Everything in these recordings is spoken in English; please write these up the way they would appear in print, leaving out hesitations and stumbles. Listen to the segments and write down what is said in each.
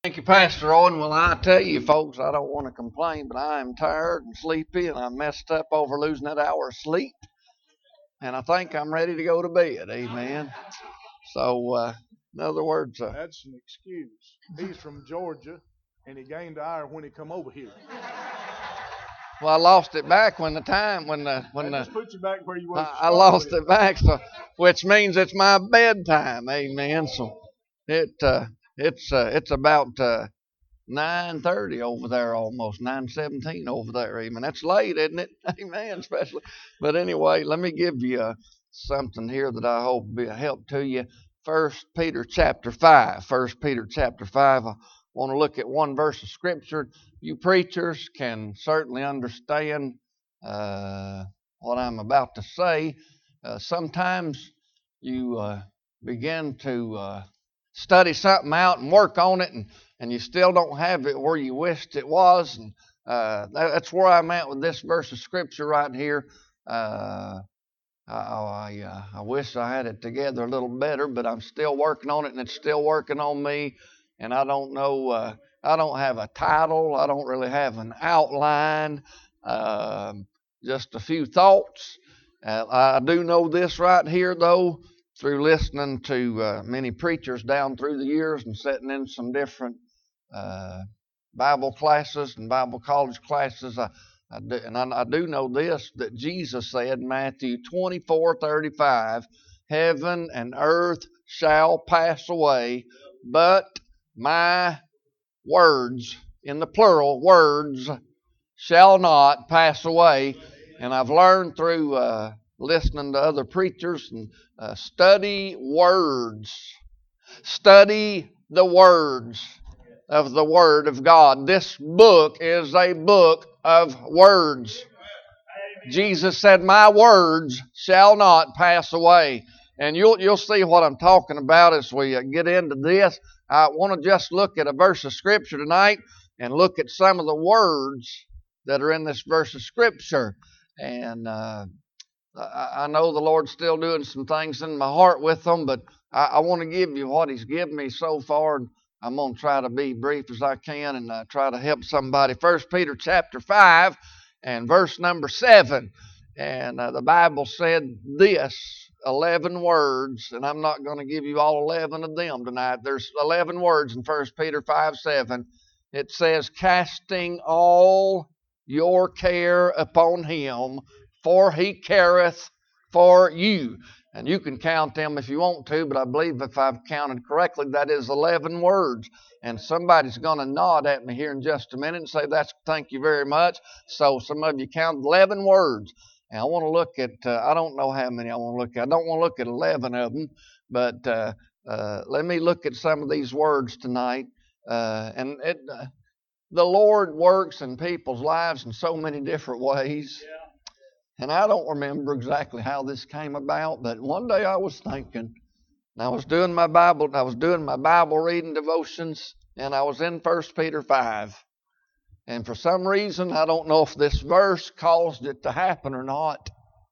Thank you, Pastor Owen. Well, I tell you, folks, I don't want to complain, but I am tired and sleepy, and I'm messed up over losing that hour of sleep, and I think I'm ready to go to bed. Amen. So, in other words, That's an excuse. He's from Georgia, and he gained an hour when he come over here. well, I lost it back when the Just put you back where you was. I lost it back, so which means it's my bedtime. Amen. So it's about 9:30 over there, almost 9:17 over there. Amen. That's late, isn't it? Amen. Especially, but anyway, let me give you something here that I hope will be a help to you. First Peter chapter 5. First Peter chapter 5. I want to look at one verse of scripture. You preachers can certainly understand what I'm about to say. Sometimes you begin to study something out and work on it, and you still don't have it where you wished it was. And that's where I'm at with this verse of scripture right here. I wish I had it together a little better, but I'm still working on it, and it's still working on me. And I don't know. I don't have a title. I don't really have an outline. Just a few thoughts. I do know this right here, though, through listening to many preachers down through the years and sitting in some different Bible classes and Bible college classes. I do know this, that Jesus said in Matthew 24:35, heaven and earth shall pass away, but my words, in the plural, words, shall not pass away. And I've learned through listening to other preachers and study words. Study the words of the Word of God. This book is a book of words. Jesus said, my words shall not pass away. And you'll see what I'm talking about as we get into this. I want to just look at a verse of Scripture tonight and look at some of the words that are in this verse of Scripture. And I know the Lord's still doing some things in my heart with them, but I want to give you what He's given me so far. And I'm going to try to be brief as I can and try to help somebody. 1 Peter chapter 5 and verse number 7. And the Bible said this, 11 words, and I'm not going to give you all 11 of them tonight. There's 11 words in 1 Peter 5:7. It says, casting all your care upon Him, for He careth for you. And you can count them if you want to, but I believe if I've counted correctly, that is 11 words. And somebody's going to nod at me here in just a minute and say, thank you very much. So some of you counted 11 words. And I want to look at, I don't know how many I want to look at. I don't want to look at 11 of them, but let me look at some of these words tonight. The Lord works in people's lives in so many different ways. Yeah. And I don't remember exactly how this came about, but one day I was thinking, and I was doing my Bible reading devotions, and I was in 1 Peter 5. And for some reason, I don't know if this verse caused it to happen or not.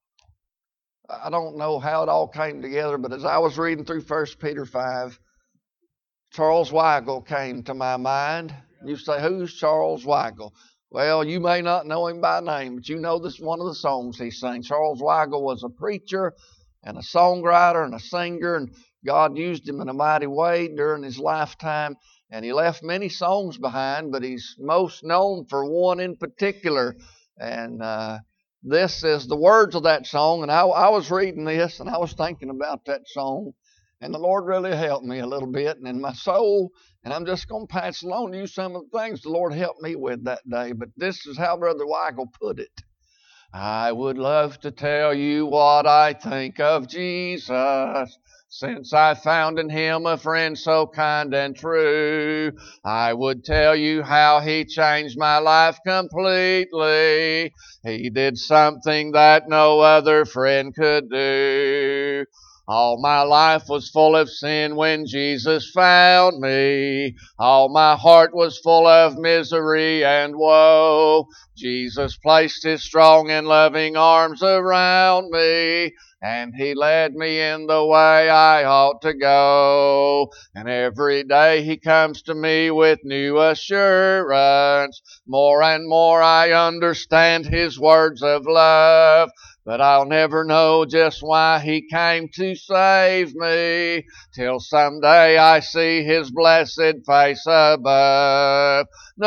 I don't know how it all came together, but as I was reading through 1 Peter 5, Charles Weigel came to my mind. You say, who's Charles Weigel? Well, you may not know him by name, but you know this one of the songs he sang. Charles Weigel was a preacher and a songwriter and a singer, and God used him in a mighty way during his lifetime. And he left many songs behind, but he's most known for one in particular. And this is the words of that song. And I was reading this, and I was thinking about that song. And the Lord really helped me a little bit. And in my soul, and I'm just going to pass along to you some of the things the Lord helped me with that day. But this is how Brother Weigel put it. I would love to tell you what I think of Jesus, since I found in Him a friend so kind and true. I would tell you how He changed my life completely. He did something that no other friend could do. All my life was full of sin when Jesus found me. All my heart was full of misery and woe. Jesus placed His strong and loving arms around me. and He led me in the way I ought to go. And every day He comes to me with new assurance. More and more I understand His words of love. But I'll never know just why He came to save me till someday I see His blessed face above.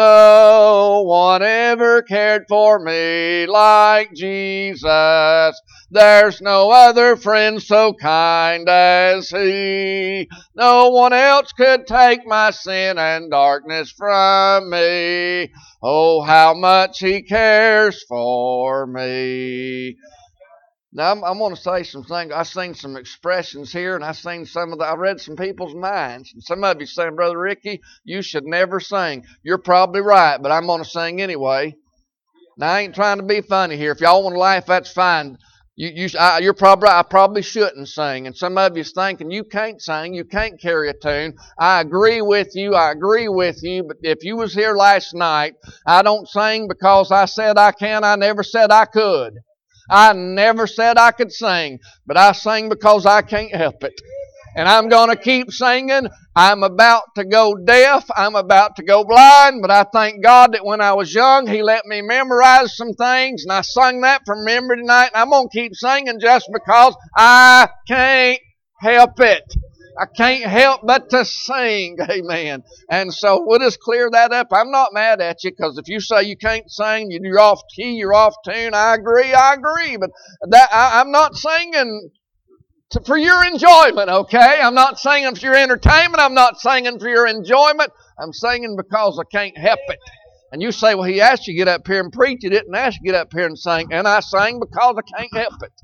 No one ever cared for me like Jesus. There's no other friend so kind as He. No one else could take my sin and darkness from me. Oh, how much He cares for me. Now, I'm going to say some things. I seen some expressions here, and I read some people's minds. And some of you saying, Brother Ricky, you should never sing. You're probably right, but I'm going to sing anyway. Now, I ain't trying to be funny here. If y'all want to laugh, that's fine. You're probably right. I probably shouldn't sing. And some of you's thinking, you can't sing, you can't carry a tune. I agree with you. But if you was here last night, I don't sing because I said I can. I never said I could. I never said I could sing, but I sing because I can't help it. And I'm going to keep singing. I'm about to go deaf. I'm about to go blind, but I thank God that when I was young, He let me memorize some things, and I sung that from memory tonight, and I'm going to keep singing just because I can't help it. I can't help but to sing. Amen. And so we'll just clear that up. I'm not mad at you, because if you say you can't sing, you're off key, you're off tune, I agree. But I'm not singing for your enjoyment, okay? I'm not singing for your entertainment. I'm not singing for your enjoyment. I'm singing because I can't help it. And you say, well, He asked you to get up here and preach. He didn't ask you to get up here and sing. And I sang because I can't help it.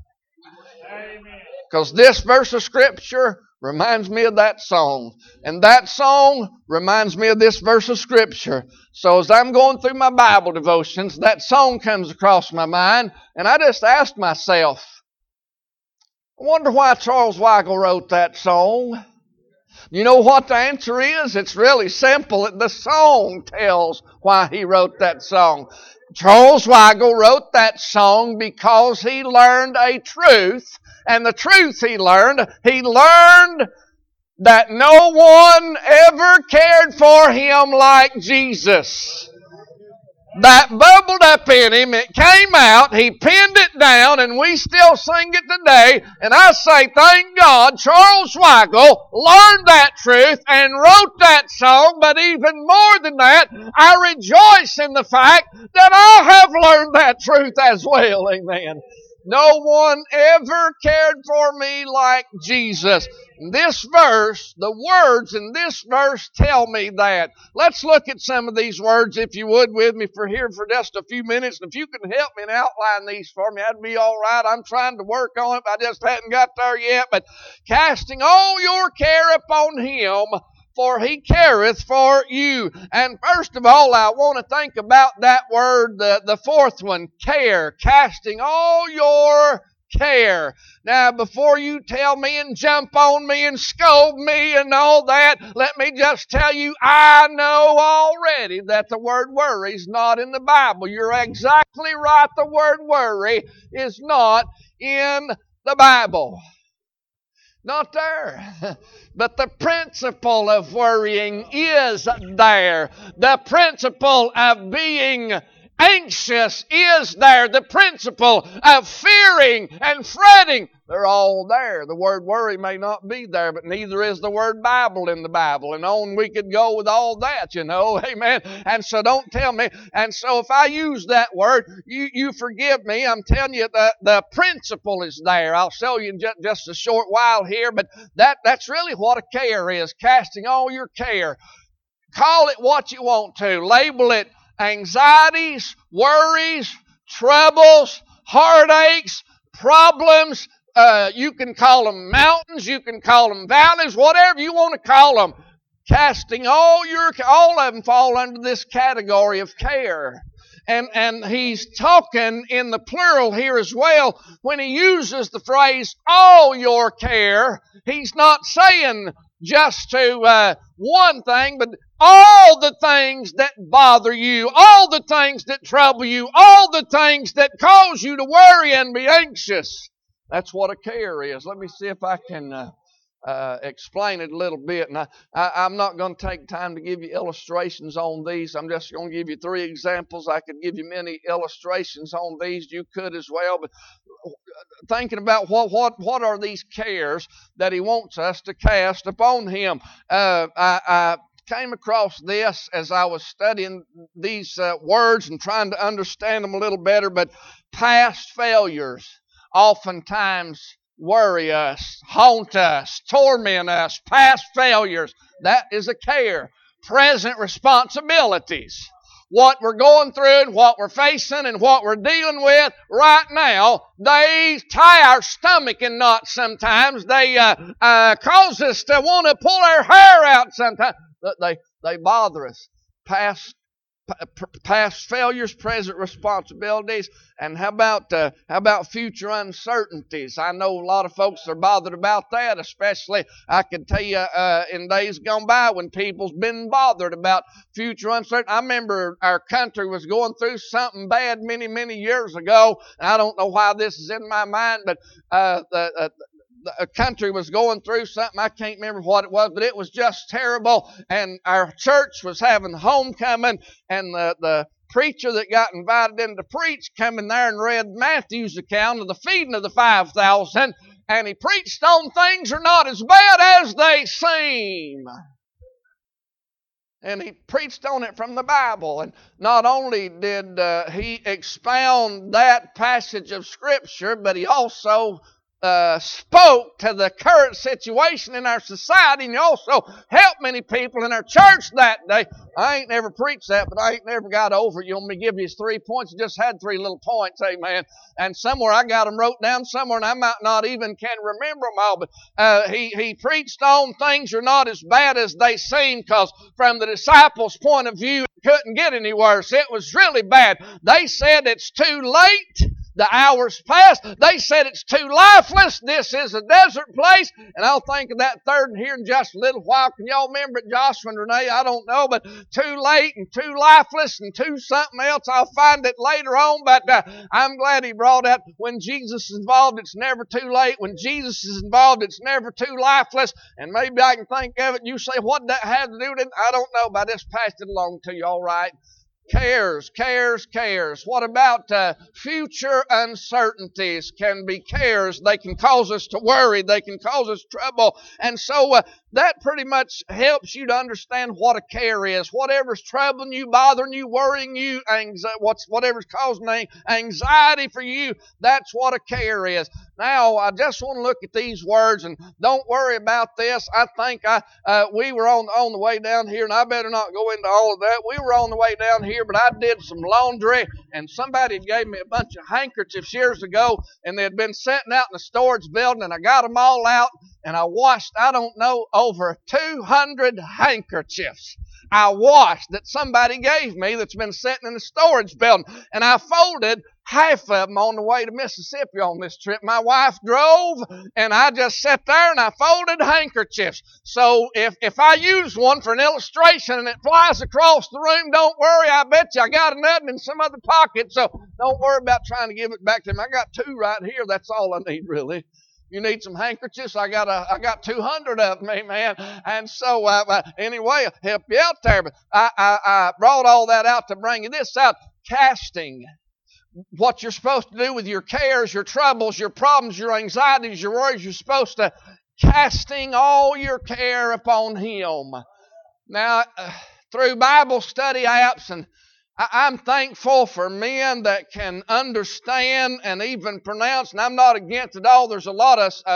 Because this verse of Scripture reminds me of that song. And that song reminds me of this verse of Scripture. So as I'm going through my Bible devotions, that song comes across my mind. And I just asked myself, I wonder why Charles Weigel wrote that song. You know what the answer is? It's really simple. The song tells why he wrote that song. Charles Weigel wrote that song because he learned a truth. And the truth he learned that no one ever cared for him like Jesus. That bubbled up in him, it came out, he pinned it down, and we still sing it today. And I say, thank God, Charles Weigel learned that truth and wrote that song. But even more than that, I rejoice in the fact that I have learned that truth as well. Amen. No one ever cared for me like Jesus. This verse, the words in this verse tell me that. Let's look at some of these words, if you would, with me for just a few minutes. And if you can help me and outline these for me, that'd be all right. I'm trying to work on it. I just hadn't got there yet. But casting all your care upon Him, for He careth for you. And first of all, I want to think about that word, the fourth one, care. Casting all your care. Now, before you tell me and jump on me and scold me and all that, let me just tell you, I know already that the word worry is not in the Bible. You're exactly right. The word worry is not in the Bible. Not there. But the principle of worrying is there. The principle of being anxious is there. The principle of fearing and fretting, they're all there. The word worry may not be there, but neither is the word Bible in the Bible. And on we could go with all that, Amen. And so don't tell me. And so if I use that word, you forgive me. I'm telling you the principle is there. I'll show you in just a short while here, but that's really what a care is. Casting all your care. Call it what you want to. Label it anxieties, worries, troubles, heartaches, problems. You can call them mountains, you can call them valleys, whatever you want to call them. Casting all of them fall under this category of care. And he's talking in the plural here as well. When he uses the phrase, all your care, he's not saying just to one thing, but all the things that bother you, all the things that trouble you, all the things that cause you to worry and be anxious. That's what a care is. Let me see if I can explain it a little bit. And I'm not going to take time to give you illustrations on these. I'm just going to give you 3 examples. I could give you many illustrations on these. You could as well. But thinking about what are these cares that He wants us to cast upon Him. I came across this as I was studying these words and trying to understand them a little better. But past failures oftentimes worry us, haunt us, torment us. Past failures, that is a care. Present responsibilities, what we're going through and what we're facing and what we're dealing with right now, they tie our stomach in knots sometimes. They cause us to want to pull our hair out sometimes. They bother us. Past failures, present responsibilities, and how about future uncertainties? I know a lot of folks are bothered about that, especially I could tell you in days gone by when people's been bothered about future uncertainty. I remember our country was going through something bad many years ago. I don't know why this is in my mind, but the country was going through something. I can't remember what it was, but it was just terrible. And our church was having homecoming, and the preacher that got invited in to preach came in there and read Matthew's account of the feeding of the 5,000, and he preached on things are not as bad as they seem. And he preached on it from the Bible. And not only did he expound that passage of Scripture, but he also spoke to the current situation in our society, and he also helped many people in our church that day. I ain't never preached that, but I ain't never got over it. You want me to give you 3 points? I just had 3 little points, amen. And somewhere I got them wrote down somewhere, and I might not even can remember them all. But he preached on things are not as bad as they seem, because from the disciples' point of view, it couldn't get any worse. It was really bad. They said it's too late. The hours passed. They said it's too lifeless. This is a desert place. And I'll think of that third here in just a little while. Can y'all remember it, Joshua and Renee? I don't know, but too late and too lifeless and too something else. I'll find it later on, but I'm glad he brought up when Jesus is involved, it's never too late. When Jesus is involved, it's never too lifeless. And maybe I can think of it. You say, what did that have to do with it? I don't know, but I just passed it along to you, all right? Cares. What about future uncertainties? Can be cares. They can cause us to worry. They can cause us trouble. And so that pretty much helps you to understand what a care is. Whatever's troubling you, bothering you, worrying you, whatever's causing anxiety for you, that's what a care is. Now, I just want to look at these words, and don't worry about this. I think we were on the way down here, and I better not go into all of that. We were on the way down here, but I did some laundry, and somebody gave me a bunch of handkerchiefs years ago, and they had been sitting out in the storage building, and I got them all out, and I washed, I don't know, over 200 handkerchiefs. I washed that somebody gave me that's been sitting in the storage building, and I folded half of them on the way to Mississippi on this trip. My wife drove, and I just sat there and I folded handkerchiefs. So if I use one for an illustration and it flies across the room, don't worry. I bet you I got another in some other pocket. So don't worry about trying to give it back to him. I got 2 right here. That's all I need, really. You need some handkerchiefs? I got 200 of them, amen. And so anyway, I'll help you out there. But I brought all that out to bring you this out. Casting. What you're supposed to do with your cares, your troubles, your problems, your anxieties, your worries, you're supposed to casting all your care upon Him. Now, through Bible study apps, and I'm thankful for men that can understand and even pronounce, and I'm not against it all. There's a lot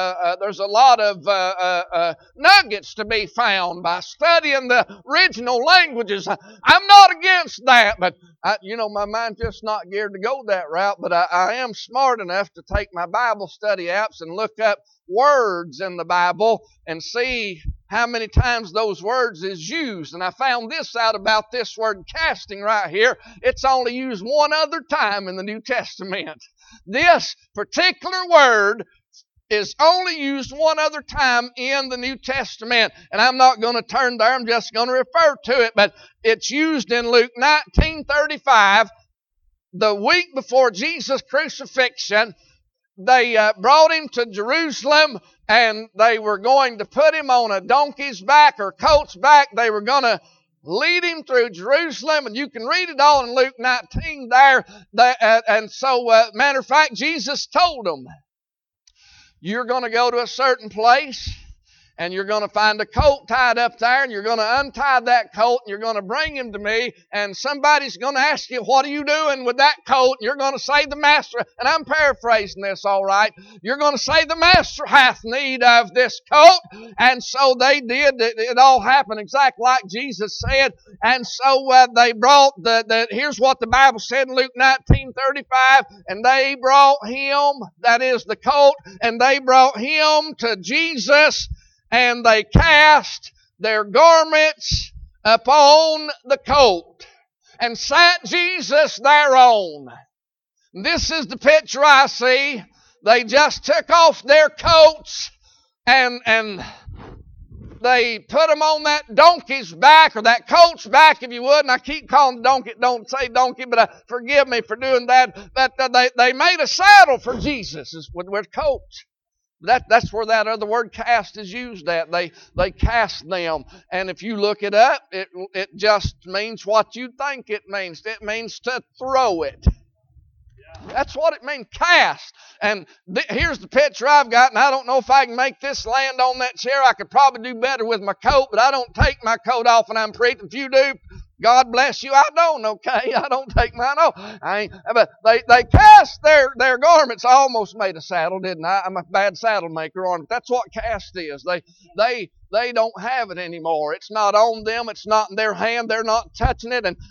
of nuggets to be found by studying the original languages. I'm not against that, but my mind's just not geared to go that route. But I am smart enough to take my Bible study apps and look up words in the Bible and see how many times those words is used. And I found this out about this word casting right here. It's only used one other time in the New Testament. This particular word is only used one other time in the New Testament. And I'm not going to turn there. I'm just going to refer to it. But it's used in Luke 19:35, the week before Jesus' crucifixion. they brought him to Jerusalem, and they were going to put him on a donkey's back or colt's back. They were going to lead him through Jerusalem, and you can read it all in Luke 19 there. And so, matter of fact, Jesus told them, you're going to go to a certain place, and you're going to find a colt tied up there, and you're going to untie that colt, and you're going to bring him to me, and somebody's going to ask you, what are you doing with that colt? And you're going to say, the master, and I'm paraphrasing this all right, you're going to say, the master hath need of this colt. And so they did. It all happened exactly like Jesus said. And so they brought here's what the Bible said in Luke 19:35, and they brought him, that is the colt, and they brought him to Jesus, and they cast their garments upon the colt and sat Jesus thereon. This is the picture I see. They just took off their coats and they put them on that donkey's back, or that colt's back, if you would. And I keep calling the donkey, don't say donkey, but forgive me for doing that. But they made a saddle for Jesus with coats. That's where that other word cast is used at. They cast them. And if you look it up, it just means what you think it means. It means to throw it. That's what it means, cast. And here's the picture I've got, and I don't know if I can make this land on that chair. I could probably do better with my coat, but I don't take my coat off when I'm preaching. If you do, God bless you. I don't, okay? I don't take mine off. But they cast their garments. I almost made a saddle, didn't I? I'm a bad saddle maker on it. That's what cast is. They don't have it anymore. It's not on them. It's not in their hand. They're not touching it. And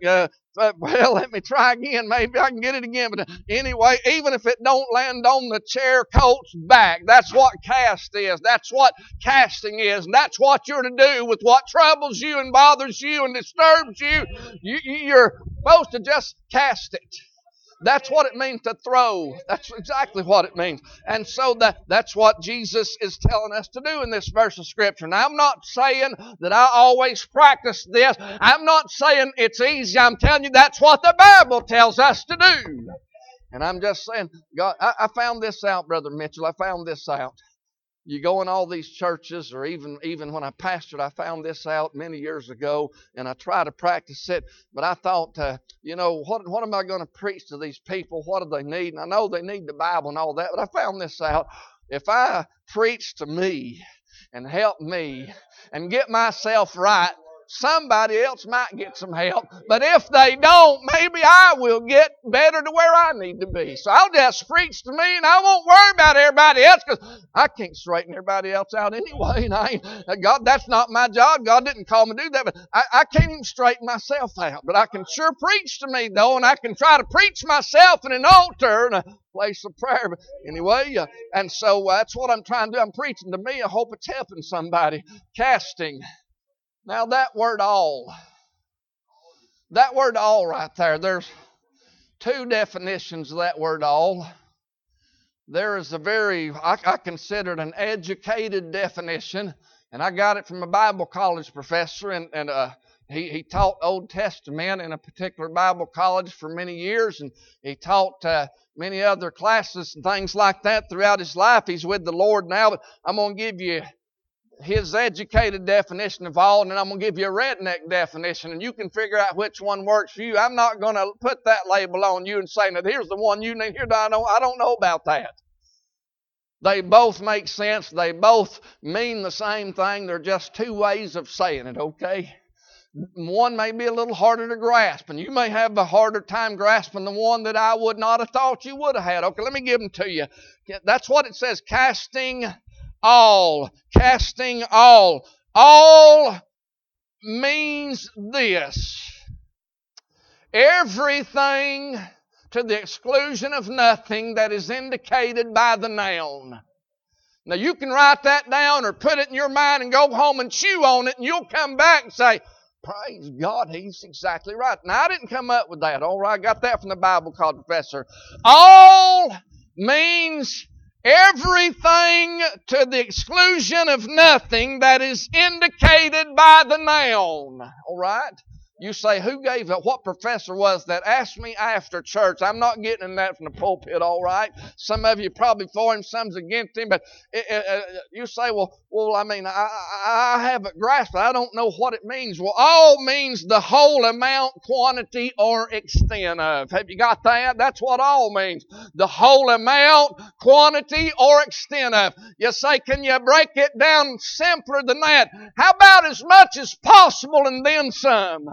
well, let me try again. Maybe I can get it again. But anyway, even if it don't land on the chair colt's back, that's what cast is. That's what casting is. And that's what you're to do with what troubles you and bothers you and disturbs you. You're supposed to just cast it. That's what it means to throw. That's exactly what it means. And so that's what Jesus is telling us to do in this verse of Scripture. Now, I'm not saying that I always practice this. I'm not saying it's easy. I'm telling you that's what the Bible tells us to do. And I'm just saying, God, I found this out, Brother Mitchell. I found this out. You go in all these churches, or even when I pastored, I found this out many years ago, and I try to practice it. But I thought, what am I going to preach to these people? What do they need? And I know they need the Bible and all that, but I found this out. If I preach to me and help me and get myself right, somebody else might get some help. But if they don't, maybe I will get better to where I need to be. So I'll just preach to me, and I won't worry about everybody else, because I can't straighten everybody else out anyway. And God, that's not my job. God didn't call me to do that. But I can't even straighten myself out. But I can sure preach to me, though, and I can try to preach myself in an altar and a place of prayer. But anyway, and so that's what I'm trying to do. I'm preaching to me. I hope it's helping somebody. Casting. Now that word all right there, there's two definitions of that word all. There is I consider it an educated definition, and I got it from a Bible college professor, and he taught Old Testament in a particular Bible college for many years, and he taught many other classes and things like that throughout his life. He's with the Lord now, but I'm going to give you his educated definition of all, and then I'm going to give you a redneck definition, and you can figure out which one works for you. I'm not going to put that label on you and say, now here's the one you need. Here, I don't know about that. They both make sense. They both mean the same thing. They're just two ways of saying it, okay? One may be a little harder to grasp, and you may have a harder time grasping the one that I would not have thought you would have had. Okay, let me give them to you. That's what it says, casting all. Casting all. All means this: everything to the exclusion of nothing that is indicated by the noun. Now you can write that down or put it in your mind and go home and chew on it, and you'll come back and say, praise God, he's exactly right. Now I didn't come up with that. All right, I got that from the Bible college professor. All means everything to the exclusion of nothing that is indicated by the noun. All right? You say, who gave it? What professor was that? Ask me after church. I'm not getting in that from the pulpit, all right? Some of you probably for him, some's against him, but you say, I haven't grasped it. I don't know what it means. Well, all means the whole amount, quantity, or extent of. Have you got that? That's what all means. The whole amount, quantity, or extent of. You say, can you break it down simpler than that? How about as much as possible and then some?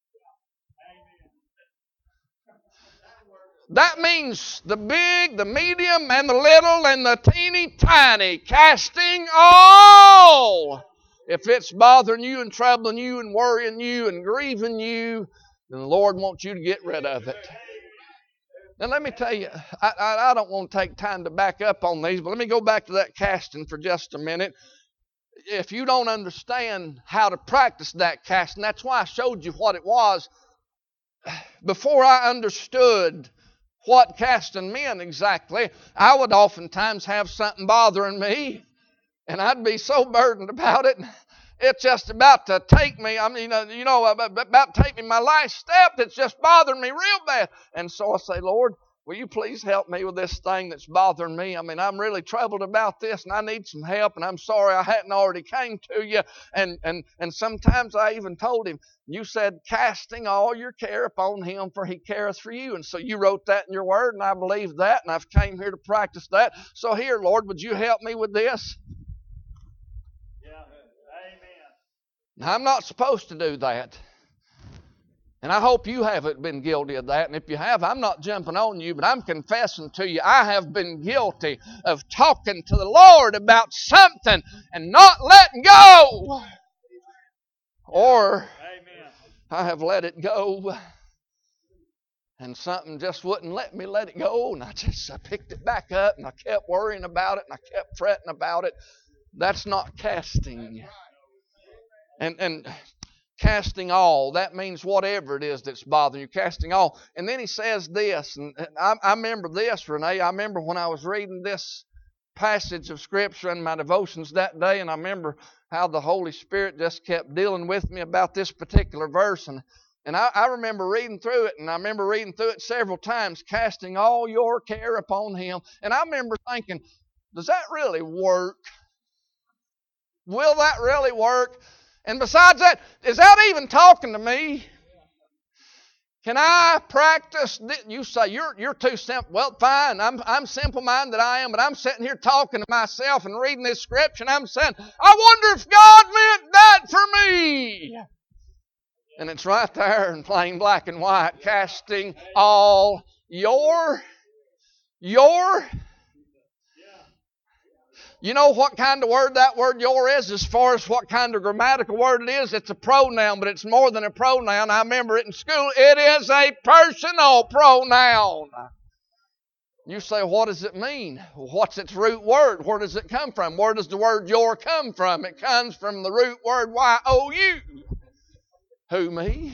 That means the big, the medium, and the little, and the teeny tiny. Casting all. If it's bothering you and troubling you and worrying you and grieving you, then the Lord wants you to get rid of it. Now let me tell you, I don't want to take time to back up on these, but let me go back to that casting for just a minute. If you don't understand how to practice that casting, that's why I showed you what it was. Before I understood what casting meant exactly, I would oftentimes have something bothering me, and I'd be so burdened about it. It's just about to take me, about to take me my last step that's just bothering me real bad. And so I say, Lord, will you please help me with this thing that's bothering me? I'm really troubled about this, and I need some help, and I'm sorry I hadn't already came to you. And sometimes I even told him, you said, casting all your care upon him, for he careth for you. And so you wrote that in your word, and I believe that, and I've came here to practice that. So here, Lord, would you help me with this? Yeah. Amen. Now, I'm not supposed to do that. And I hope you haven't been guilty of that. And if you have, I'm not jumping on you, but I'm confessing to you, I have been guilty of talking to the Lord about something and not letting go. Or I have let it go, and something just wouldn't let me let it go, and I picked it back up, and I kept worrying about it, and I kept fretting about it. That's not casting. And casting all, that means whatever it is that's bothering you, casting all. And then he says this, and I remember this, Renee. I remember when I was reading this passage of Scripture in my devotions that day, and I remember how the Holy Spirit just kept dealing with me about this particular verse. And I remember reading through it, and I remember reading through it several times, casting all your care upon him. And I remember thinking, does that really work? Will that really work? And besides that, is that even talking to me? Can I practice this? You say, you're too simple. Well, fine, I'm simple-minded I am, but I'm sitting here talking to myself and reading this scripture, and I'm saying, I wonder if God meant that for me. And it's right there in plain black and white, casting all your. You know what kind of word that word your is as far as what kind of grammatical word it is? It's a pronoun, but it's more than a pronoun. I remember it in school. It is a personal pronoun. You say, what does it mean? What's its root word? Where does it come from? Where does the word your come from? It comes from the root word Y-O-U. Who, me?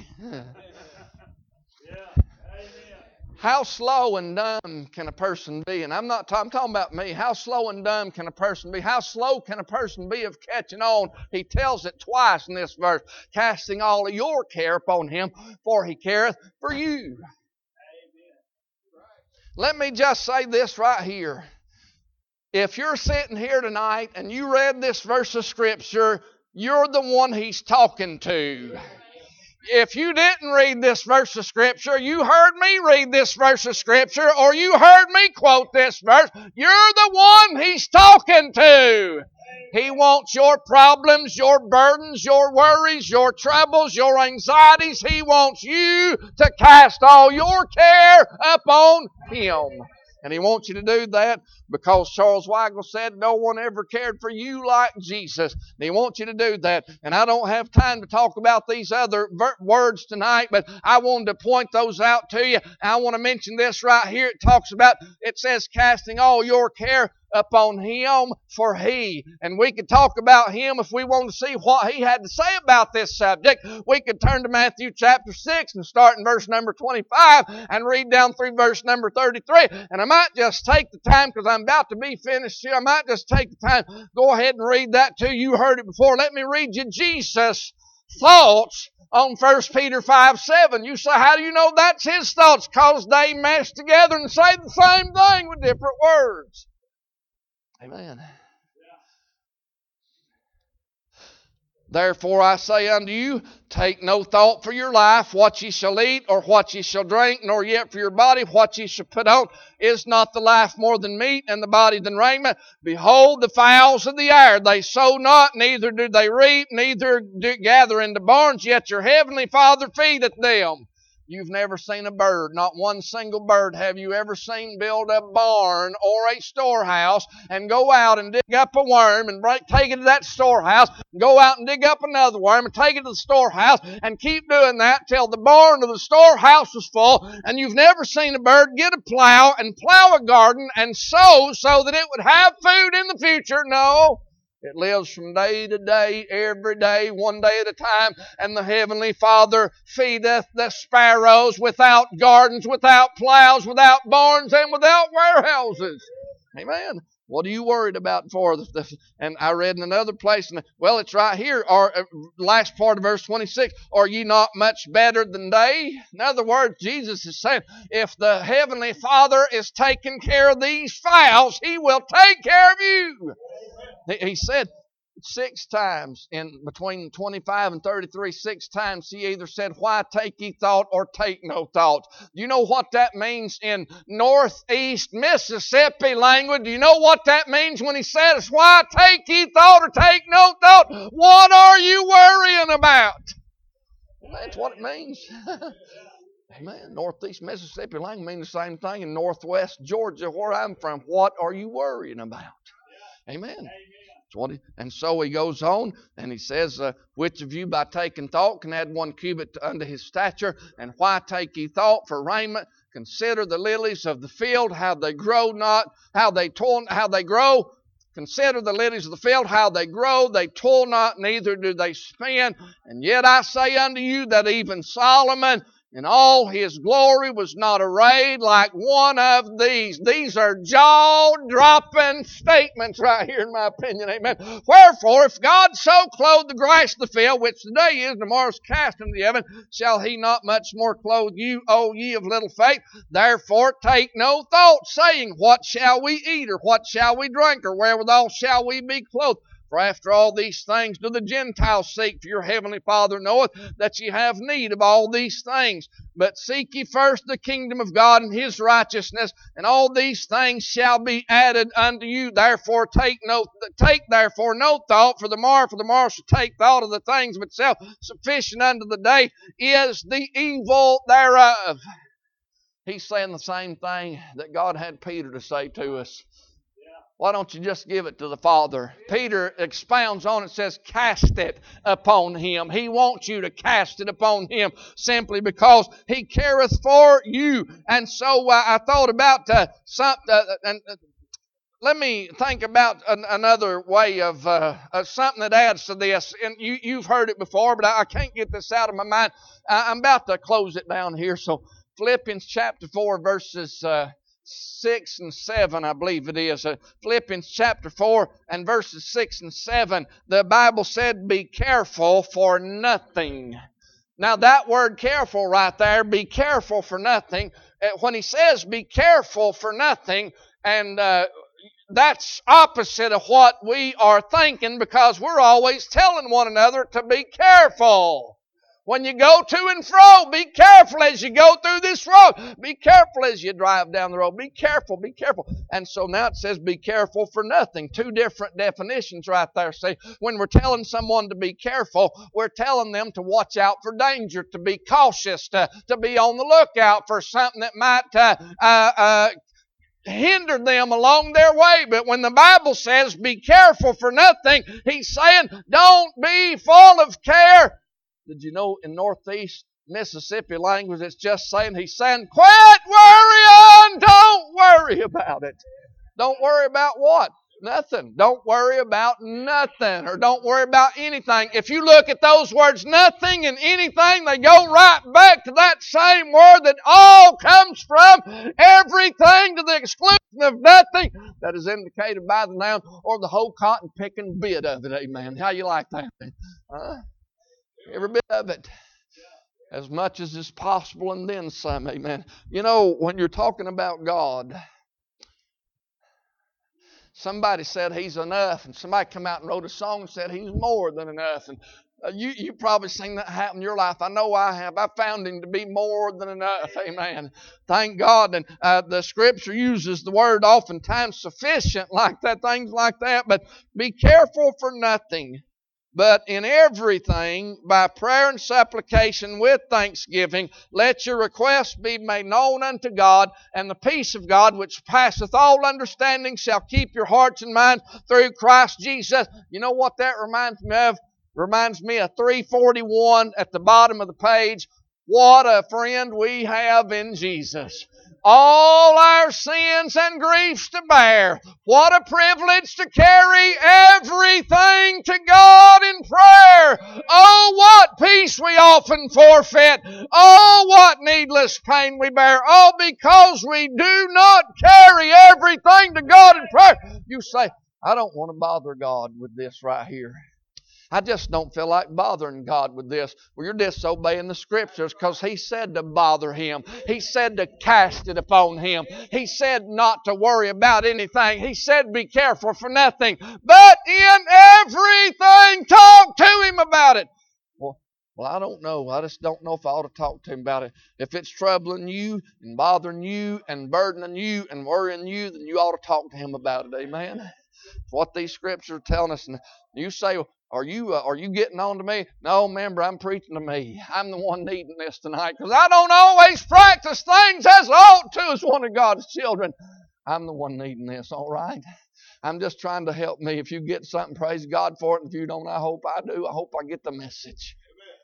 How slow and dumb can a person be? And I'm talking about me. How slow and dumb can a person be? How slow can a person be of catching on? He tells it twice in this verse. Casting all of your care upon him, for he careth for you. Let me just say this right here. If you're sitting here tonight and you read this verse of Scripture, you're the one he's talking to. If you didn't read this verse of Scripture, you heard me read this verse of Scripture, or you heard me quote this verse, you're the one he's talking to. He wants your problems, your burdens, your worries, your troubles, your anxieties. He wants you to cast all your care upon him. And he wants you to do that because Charles Weigel said no one ever cared for you like Jesus. And he wants you to do that. And I don't have time to talk about these other words tonight, but I wanted to point those out to you. I want to mention this right here. It says casting all your care upon him, for he. And we could talk about him if we want to see what he had to say about this subject. We could turn to Matthew chapter 6 and start in verse number 25 and read down through verse number 33. And I might just take the time, because I'm about to be finished here, I might just take the time, go ahead and read that too. You heard it before. Let me read you Jesus thoughts on 1 Peter 5:7. You say, how do you know that's his thoughts? Because they mesh together and say the same thing with different words. Amen. Therefore I say unto you, take no thought for your life, what ye shall eat, or what ye shall drink, nor yet for your body, what ye shall put on. Is not the life more than meat, and the body than raiment? Behold the fowls of the air, they sow not, neither do they reap, neither do gather into barns, yet your heavenly Father feedeth them. You've never seen a bird, not one single bird have you ever seen build a barn or a storehouse and go out and dig up a worm and take it to that storehouse, and go out and dig up another worm and take it to the storehouse and keep doing that till the barn or the storehouse is full. And you've never seen a bird get a plow and plow a garden and sow so that it would have food in the future. No. It lives from day to day, every day, one day at a time. And the Heavenly Father feedeth the sparrows without gardens, without plows, without barns, and without warehouses. Amen. What are you worried about for? And I read in another place, well, it's right here, or last part of verse 26, are ye not much better than they? In other words, Jesus is saying, if the Heavenly Father is taking care of these fowls, He will take care of you. He said 6 times in between 25 and 33, 6 times he either said, why take ye thought, or take no thought. Do you know what that means in Northeast Mississippi language? Do you know what that means when he says, why take ye thought, or take no thought? What are you worrying about? That's what it means. Amen. Northeast Mississippi language means the same thing in Northwest Georgia, where I'm from. What are you worrying about? Amen. And so he goes on and he says, which of you by taking thought can add 1 cubit unto his stature? And why take ye thought for raiment? Consider the lilies of the field, how they grow not, how they grow. Consider the lilies of the field, how they grow. They toil not, neither do they spin. And yet I say unto you that even Solomon in all his glory was not arrayed like one of these. These are jaw-dropping statements right here, in my opinion. Amen. Wherefore, if God so clothe the grass of the field, which today is, tomorrow's cast into the oven, shall He not much more clothe you, O ye of little faith? Therefore take no thought, saying, what shall we eat, or what shall we drink, or wherewithal shall we be clothed? For after all these things do the Gentiles seek, for your heavenly Father knoweth that ye have need of all these things. But seek ye first the kingdom of God and His righteousness, and all these things shall be added unto you. Therefore take therefore no thought for the morrow shall take thought of the things of itself. Sufficient unto the day is the evil thereof. He's saying the same thing that God had Peter to say to us. Why don't you just give it to the Father? Peter expounds on it, says, cast it upon Him. He wants you to cast it upon Him simply because He careth for you. And so I thought about let me think about another way of something that adds to this. And you've heard it before, but I can't get this out of my mind. I'm about to close it down here. So Philippians chapter 4, verses 6 and 7, I believe it is. Philippians chapter 4 and verses 6 and 7. The Bible said, be careful for nothing. Now that word careful right there, be careful for nothing. When he says be careful for nothing, and that's opposite of what we are thinking, because we're always telling one another to be careful. When you go to and fro, be careful as you go through this road. Be careful as you drive down the road. Be careful, be careful. And so now it says be careful for nothing. 2 different definitions right there. See, when we're telling someone to be careful, we're telling them to watch out for danger, to be cautious, to be on the lookout for something that might hinder them along their way. But when the Bible says be careful for nothing, He's saying don't be full of care. Did you know in Northeast Mississippi language it's just saying, He's saying, quit worrying! Don't worry about it. Don't worry about what? Nothing. Don't worry about nothing, or don't worry about anything. If you look at those words, nothing and anything, they go right back to that same word that all comes from everything to the exclusion of nothing that is indicated by the noun or the whole cotton picking bit of it. Amen. How you like that? Every bit of it. As much as is possible and then some. Amen. You know, when you're talking about God, somebody said He's enough, and somebody come out and wrote a song and said He's more than enough. And you probably seen that happen in your life. I know I have. I found Him to be more than enough. Amen. Thank God. And the Scripture uses the word oftentimes sufficient like that, things like that. But be careful for nothing, but in everything, by prayer and supplication with thanksgiving, let your requests be made known unto God, and the peace of God, which passeth all understanding, shall keep your hearts and minds through Christ Jesus. You know what that reminds me of? Reminds me of 341 at the bottom of the page. What a friend we have in Jesus. All our sins and griefs to bear. What a privilege to carry everything to God in prayer. Oh, what peace we often forfeit. Oh, what needless pain we bear. Oh, because we do not carry everything to God in prayer. You say, I don't want to bother God with this right here. I just don't feel like bothering God with this. Well, you're disobeying the Scriptures, because He said to bother Him. He said to cast it upon Him. He said not to worry about anything. He said be careful for nothing, but in everything talk to Him about it. Well, I don't know. I just don't know if I ought to talk to Him about it. If it's troubling you and bothering you and burdening you and worrying you, then you ought to talk to Him about it. Amen. It's what these Scriptures are telling us. And you say, are you getting on to me? No, remember, I'm preaching to me. I'm the one needing this tonight, because I don't always practice things as I ought to as one of God's children. I'm the one needing this, all right? I'm just trying to help me. If you get something, praise God for it. And if you don't, I hope I do. I hope I get the message.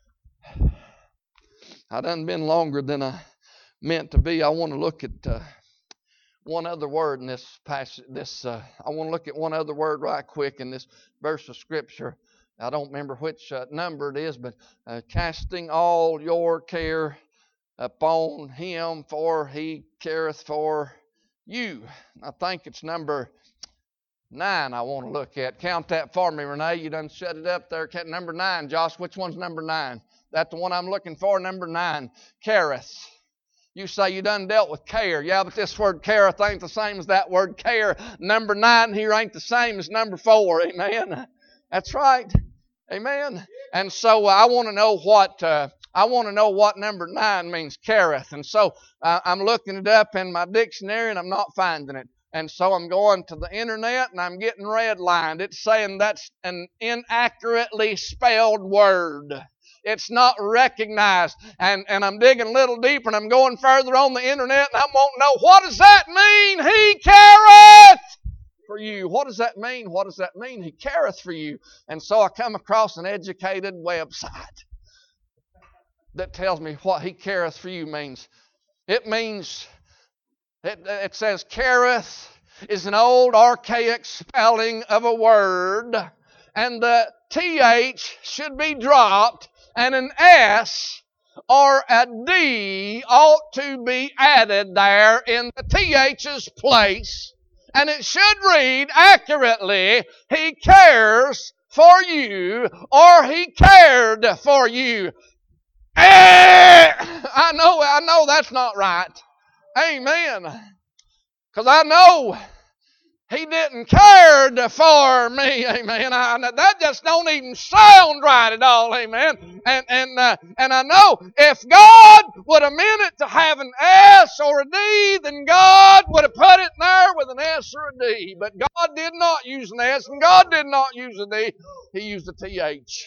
I done been longer than I meant to be. I want to look at one other word in this passage. I want to look at one other word right quick in this verse of Scripture. I don't remember which number it is, but casting all your care upon Him, for He careth for you. I think it's number 9 I want to look at. Count that for me, Renee. You done set it up there. Number 9, Josh. Which one's number 9? That's the one I'm looking for, number 9. Careth. You say you done dealt with care. Yeah, but this word careth ain't the same as that word care. Number 9 here ain't the same as number 4. Amen. That's right. Amen. And so I want to know what number 9 means, careth. And so I'm looking it up in my dictionary and I'm not finding it. And so I'm going to the internet and I'm getting redlined. It's saying that's an inaccurately spelled word. It's not recognized. And I'm digging a little deeper and I'm going further on the internet and I want to know, what does that mean? He careth for you. What does that mean? What does that mean? He careth for you. And so I come across an educated website that tells me what He careth for you means. It means, it says careth is an old archaic spelling of a word, and the TH should be dropped, and an S or a D ought to be added there in the TH's place. And it should read accurately, He cares for you, or He cared for you. I know that's not right. Amen. Because I know He didn't care for me. Amen. That just don't even sound right at all. Amen. And I know if God would have meant it to have an S or a D, then God would have put it there with an S or a D. But God did not use an S and God did not use a D. He used a TH.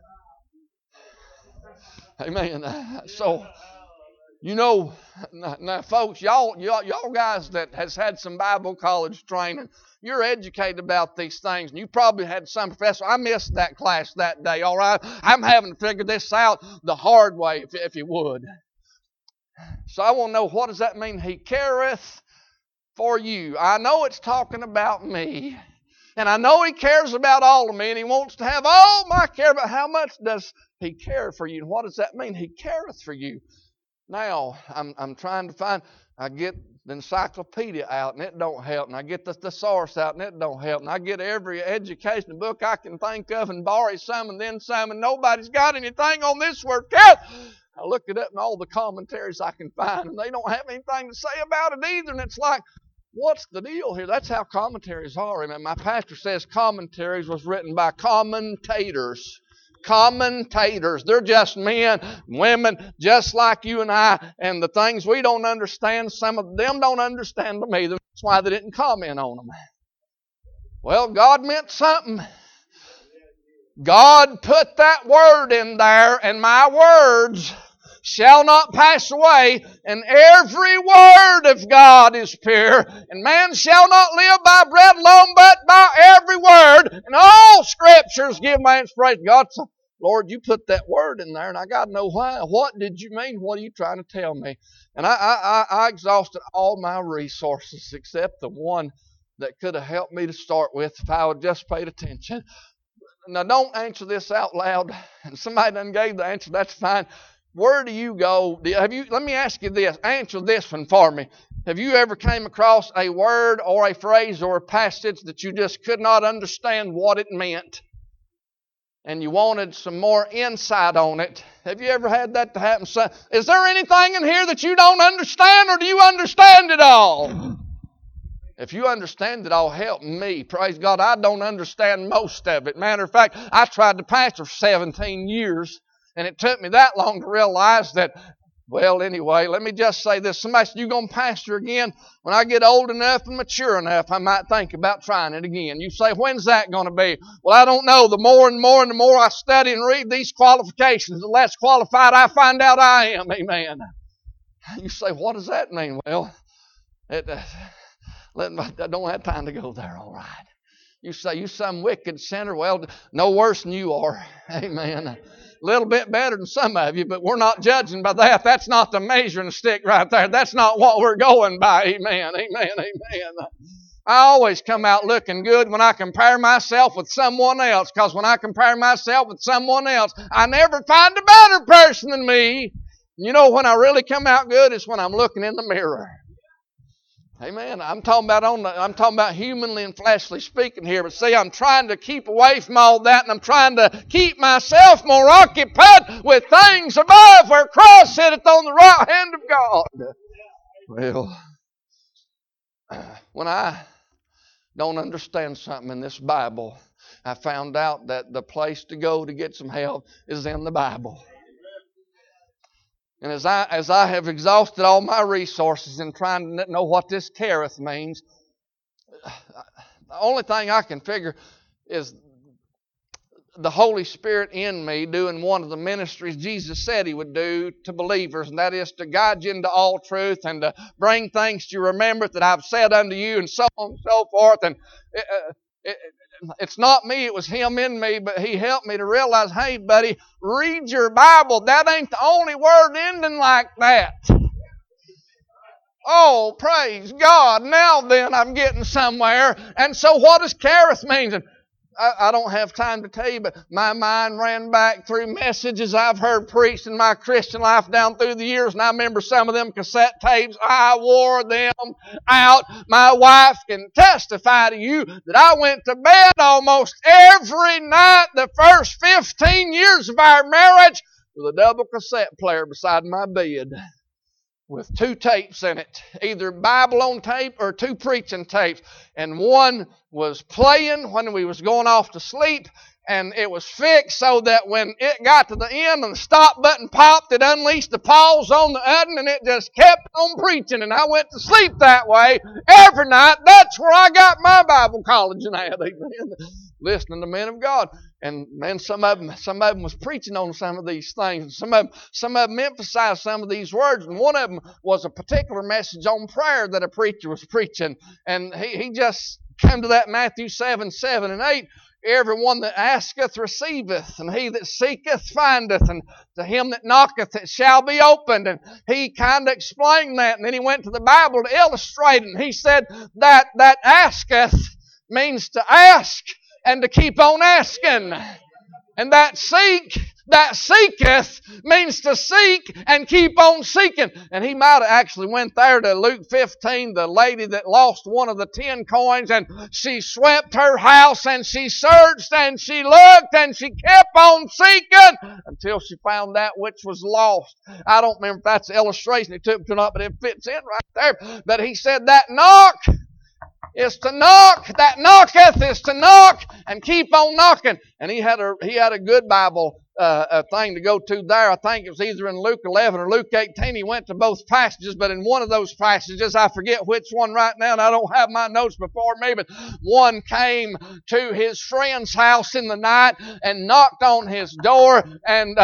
Amen. So, you know, now folks, y'all guys that has had some Bible college training, you're educated about these things, and you probably had some professor. I missed that class that day, all right? I'm having to figure this out the hard way, if you would. So I want to know, what does that mean? He careth for you. I know it's talking about me, and I know He cares about all of me, and He wants to have all my care, but how much does He care for you? And what does that mean? He careth for you. Now, I'm trying to find, I get the encyclopedia out and it don't help, and I get the thesaurus out and it don't help, and I get every education book I can think of and borrow some and then some, and nobody's got anything on this word carrot. I look it up in all the commentaries I can find, and they don't have anything to say about it either, and it's like, what's the deal here? That's how commentaries are. And my pastor says commentaries was written by commentators. Commentators. They're just men, women, just like you and I. And the things we don't understand, some of them don't understand them either. That's why they didn't comment on them. Well, God meant something. God put that word in there, and my words shall not pass away, and every word of God is pure, and man shall not live by bread alone, but by every word, and all scriptures give my inspiration. God said, Lord, you put that word in there, and I got to know why. What did you mean? What are you trying to tell me? And I exhausted all my resources except the one that could have helped me to start with if I would just paid attention. Now, don't answer this out loud, and somebody done gave the answer, that's fine. Where do you go? Let me ask you this. Answer this one for me. Have you ever came across a word or a phrase or a passage that you just could not understand what it meant, and you wanted some more insight on it? Have you ever had that to happen? Is there anything in here that you don't understand, or do you understand it all? If you understand it all, help me. Praise God. I don't understand most of it. Matter of fact, I tried to pastor for 17 years. And it took me that long to realize that, well, anyway, let me just say this. Somebody said, you going to pastor again? When I get old enough and mature enough, I might think about trying it again. You say, when's that going to be? Well, I don't know. The more and more and the more I study and read these qualifications, the less qualified I find out I am. Amen. You say, what does that mean? Well, I don't have time to go there, all right. You say, you some wicked sinner? Well, no worse than you are. Amen. A little bit better than some of you, but we're not judging by that. That's not the measuring stick right there. That's not what we're going by. Amen, amen, amen. I always come out looking good when I compare myself with someone else, because when I compare myself with someone else, I never find a better person than me. You know when I really come out good is when I'm looking in the mirror. Amen. I'm talking about humanly and fleshly speaking here. But see, I'm trying to keep away from all that, and I'm trying to keep myself more occupied with things above, where Christ sitteth on the right hand of God. Well, when I don't understand something in this Bible, I found out that the place to go to get some help is in the Bible. And as I have exhausted all my resources in trying to know what this careth means, the only thing I can figure is the Holy Spirit in me doing one of the ministries Jesus said He would do to believers, and that is to guide you into all truth and to bring things to your remembrance that I've said unto you, and so on and so forth. And it's not me, it was Him in me, but He helped me to realize, hey, buddy, read your Bible. That ain't the only word ending like that. Oh, praise God. Now then, I'm getting somewhere. And so what does careth mean? And I don't have time to tell you, but my mind ran back through messages I've heard preached in my Christian life down through the years, and I remember some of them cassette tapes. I wore them out. My wife can testify to you that I went to bed almost every night the first 15 years of our marriage with a double cassette player beside my bed, with 2 tapes in it, either Bible on tape or 2 preaching tapes. And one was playing when we was going off to sleep, and it was fixed so that when it got to the end and the stop button popped, it unleashed the pause on the button, and it just kept on preaching. And I went to sleep that way every night. That's where I got my Bible college and at. Amen. Listening to men of God. And man, some of them was preaching on some of these things. Some of them emphasized some of these words. And one of them was a particular message on prayer that a preacher was preaching. And he just came to that Matthew 7:7 and 8. Everyone that asketh receiveth, and he that seeketh findeth, and to him that knocketh it shall be opened. And he kind of explained that, and then he went to the Bible to illustrate it. And he said that asketh means to ask and to keep on asking. And that seeketh means to seek and keep on seeking. And he might have actually went there to Luke 15, the lady that lost one of the 10 coins, and she swept her house and she searched and she looked and she kept on seeking until she found that which was lost. I don't remember if that's the illustration he took or not, but it fits in right there. But he said that knock is to knock, that knocketh is to knock and keep on knocking. And he had a good Bible thing to go to there. I think it was either in Luke 11 or Luke 18. He went to both passages, but in one of those passages, I forget which one right now, and I don't have my notes before me, but one came to his friend's house in the night and knocked on his door, and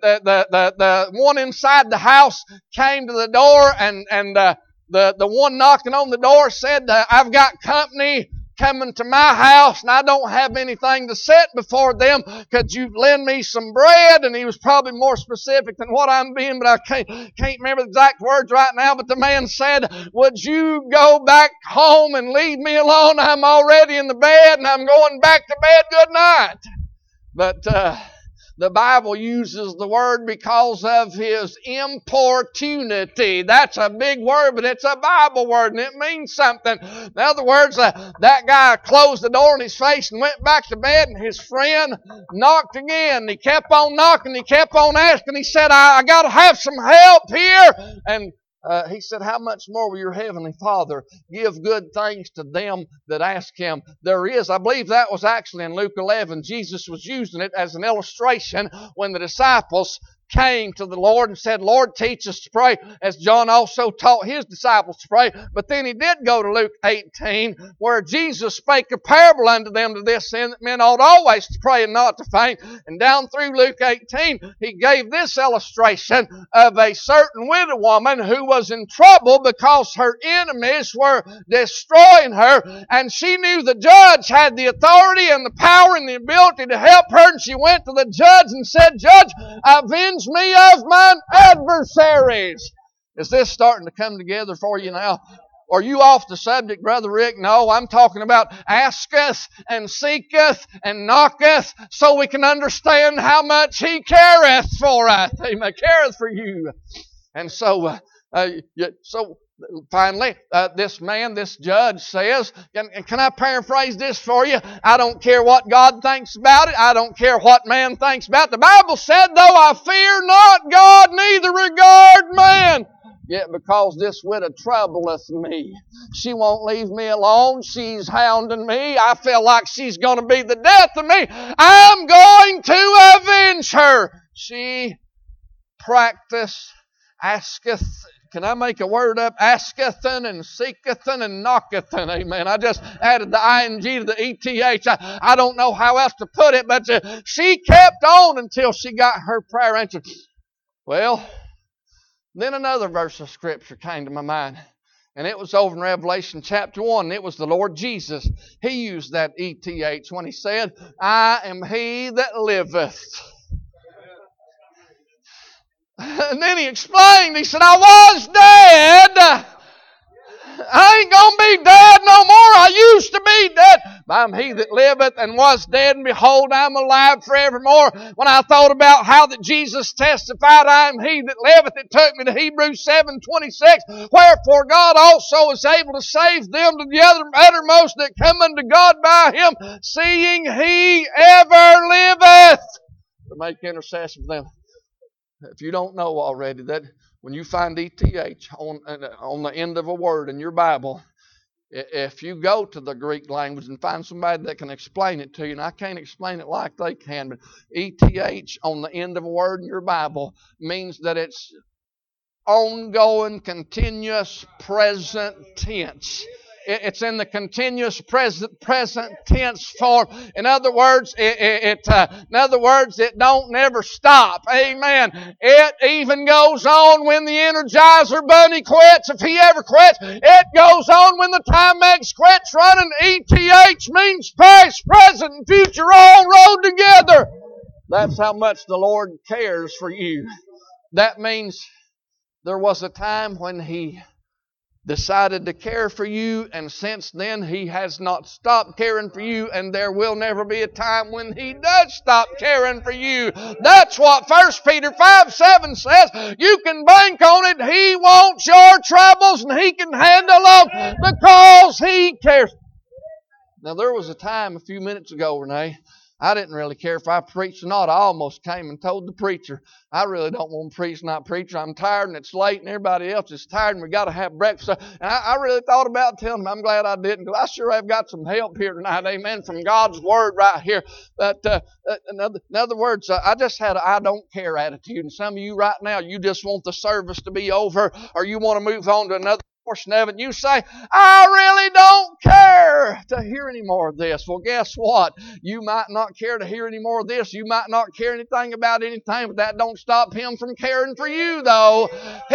the one inside the house came to the door, and the one knocking on the door said, I've got company coming to my house and I don't have anything to set before them. Could you lend me some bread? And he was probably more specific than what I'm being, but I can't remember the exact words right now. But the man said, would you go back home and leave me alone? I'm already in the bed and I'm going back to bed. Good night. But the Bible uses the word because of his importunity. That's a big word, but it's a Bible word, and it means something. In other words, that guy closed the door in his face and went back to bed, and his friend knocked again. He kept on knocking. He kept on asking. He said, I got to have some help here. And he said, how much more will your heavenly Father give good things to them that ask Him? I believe that was actually in Luke 11. Jesus was using it as an illustration when the disciples came to the Lord and said, Lord, teach us to pray, as John also taught his disciples to pray. But then he did go to Luke 18, where Jesus spake a parable unto them to this end, that men ought always to pray and not to faint. And down through Luke 18, he gave this illustration of a certain widow woman who was in trouble because her enemies were destroying her, and she knew the judge had the authority and the power and the ability to help her, and she went to the judge and said, Judge, avenge me of mine adversaries. Is this starting to come together for you now? Are you off the subject, Brother Rick? No, I'm talking about asketh and seeketh and knocketh so we can understand how much He careth for us. Amen. Careth for you. And so finally, this judge says, and can I paraphrase this for you? I don't care what God thinks about it. I don't care what man thinks about it. The Bible said, though I fear not God, neither regard man. Yet because this widow troubleth me. She won't leave me alone. She's hounding me. I feel like she's going to be the death of me. I'm going to avenge her. She asketh. Can I make a word up? Askethen and seekethen and knockethen. Amen. I just added the ing to the eth. I don't know how else to put it, but she kept on until she got her prayer answered. Well, then another verse of Scripture came to my mind. And it was over in Revelation chapter 1. And it was the Lord Jesus. He used that ETH when He said, I am He that liveth. And then He explained, He said, I was dead. I ain't going to be dead no more. I used to be dead. I'm He that liveth and was dead, and behold, I'm alive forevermore. When I thought about how that Jesus testified, I am He that liveth, it took me to Hebrews 7:26. Wherefore God also is able to save them to the uttermost that come unto God by Him, seeing He ever liveth to make intercession for them. If you don't know already, that when you find ETH on the end of a word in your Bible, if you go to the Greek language and find somebody that can explain it to you, and I can't explain it like they can, but ETH on the end of a word in your Bible means that it's ongoing, continuous, present tense. It's in the continuous present tense form. In other words, it don't never stop. Amen. It even goes on when the Energizer Bunny quits. If he ever quits, it goes on when the Timex quits running. ETH means past, present, and future all rolled together. That's how much the Lord cares for you. That means there was a time when He decided to care for you, and since then He has not stopped caring for you, and there will never be a time when He does stop caring for you. That's what 1 Peter 5:7 says. You can bank on it. He wants your troubles, and He can handle them because He cares. Now, there was a time a few minutes ago, Renee, I didn't really care if I preached or not. I almost came and told the preacher, I really don't want to preach tonight, preacher. I'm tired and it's late and everybody else is tired and we got to have breakfast. And I really thought about telling him. I'm glad I didn't, because I sure have got some help here tonight, amen, from God's Word right here. But in other words, I just had an I don't care attitude. And some of you right now, you just want the service to be over, or you want to move on to another portion of it. You say, I really don't care to hear any more of this. Well, guess what? You might not care to hear any more of this. You might not care anything about anything, but that don't stop Him from caring for you, though.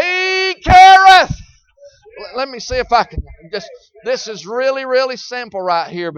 He careth. Let me see if I can just, this is really, really simple right here.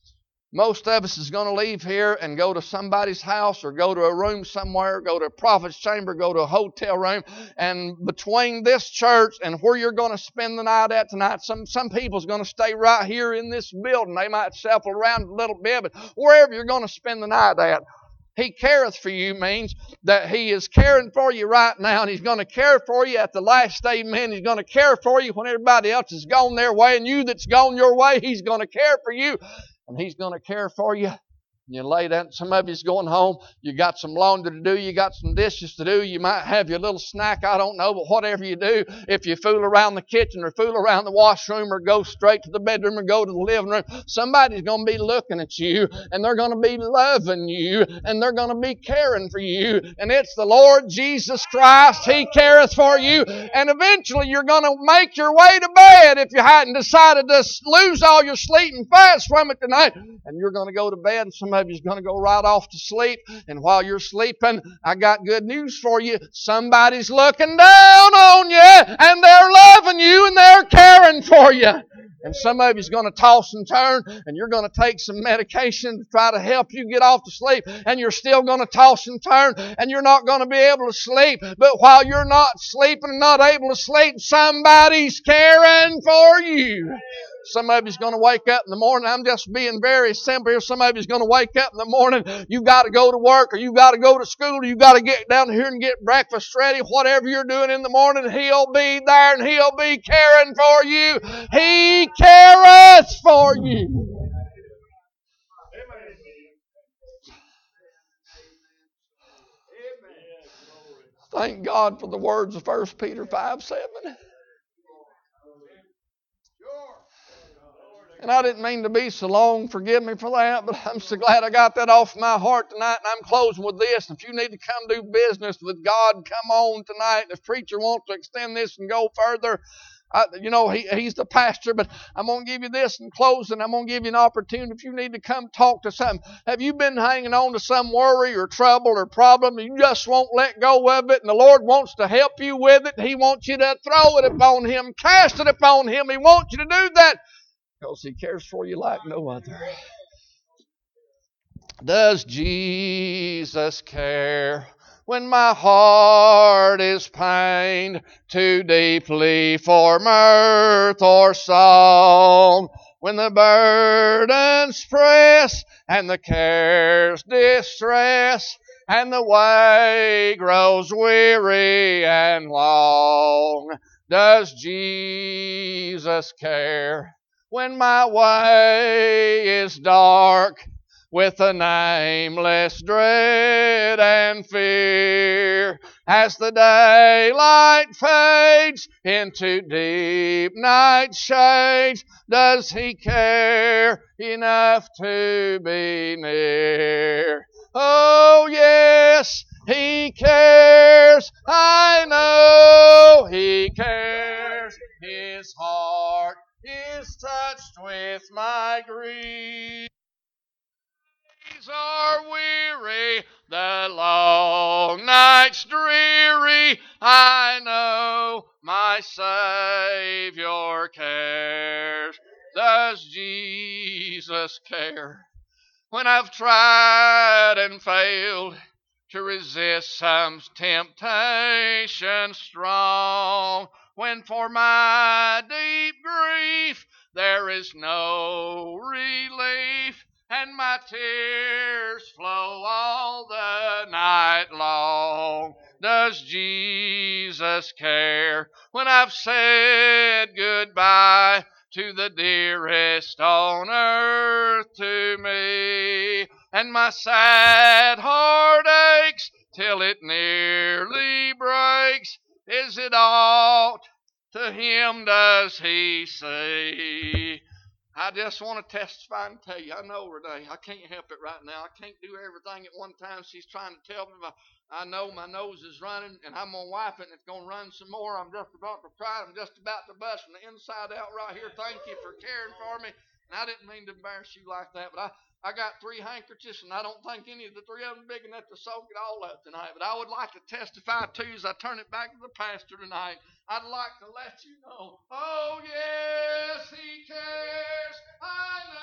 Most of us is going to leave here and go to somebody's house or go to a room somewhere, go to a prophet's chamber, go to a hotel room. And between this church and where you're going to spend the night at tonight, some people's going to stay right here in this building. They might shuffle around a little bit, but wherever you're going to spend the night at, He careth for you means that He is caring for you right now, and He's going to care for you at the last amen. He's going to care for you when everybody else has gone their way, and you that's gone your way, He's going to care for you. And He's going to care for you. You lay down. Some of you's going home. You got some laundry to do. You got some dishes to do. You might have your little snack. I don't know. But whatever you do, if you fool around the kitchen or fool around the washroom or go straight to the bedroom or go to the living room, somebody's going to be looking at you, and they're going to be loving you, and they're going to be caring for you. And it's the Lord Jesus Christ. He careth for you. And eventually you're going to make your way to bed if you hadn't decided to lose all your sleep and fast from it tonight. And you're going to go to bed, and some of you's going to go right off to sleep. And while you're sleeping, I got good news for you. Somebody's looking down on you, and they're loving you, and they're caring for you. And some of you's going to toss and turn, and you're going to take some medication to try to help you get off to sleep, and you're still going to toss and turn, and you're not going to be able to sleep. But while you're not sleeping and not able to sleep, somebody's caring for you. Some of you's going to wake up in the morning. I'm just being very simple here. Some of you's going to wake up in the morning. You got to go to work, or you got to go to school, or you got to get down here and get breakfast ready. Whatever you're doing in the morning, He'll be there, and He'll be caring for you. He careth for you. Thank God for the words of 1 Peter 5:7. And I didn't mean to be so long, forgive me for that, but I'm so glad I got that off my heart tonight, and I'm closing with this. If you need to come do business with God, come on tonight. If the preacher wants to extend this and go further, he's the pastor, but I'm going to give you this in closing. I'm going to give you an opportunity if you need to come talk to something. Have you been hanging on to some worry or trouble or problem, and you just won't let go of it, and the Lord wants to help you with it? He wants you to throw it upon Him, cast it upon Him. He wants you to do that, because He cares for you like no other. Does Jesus care when my heart is pained too deeply for mirth or song? When the burdens press and the cares distress and the way grows weary and long? Does Jesus care when my way is dark with a nameless dread and fear? As the daylight fades into deep night shades, does He care enough to be near? Oh yes, He cares. I know He cares. His heart is touched with my grief. Days are weary, the long nights dreary. I know my Savior cares. Does Jesus care when I've tried and failed to resist some temptation strong? when for my deep grief there is no relief, and my tears flow all the night long. Does Jesus care when I've said goodbye to the dearest on earth to me, and my sad heart aches till it nearly breaks? Is it aught to him does he see? I just want to testify and tell you, I know Renee, I can't help it right now. I can't do everything at one time. She's trying to tell me, I know my nose is running, and I'm going to wipe it, and it's going to run some more. I'm just about to cry. I'm just about to bust from the inside out right here. Thank you for caring for me. And I didn't mean to embarrass you like that, but I got 3 handkerchiefs, and I don't think any of the 3 of them big enough to soak it all up tonight. But I would like to testify to you as I turn it back to the pastor tonight. I'd like to let you know, oh yes, he cares. I know.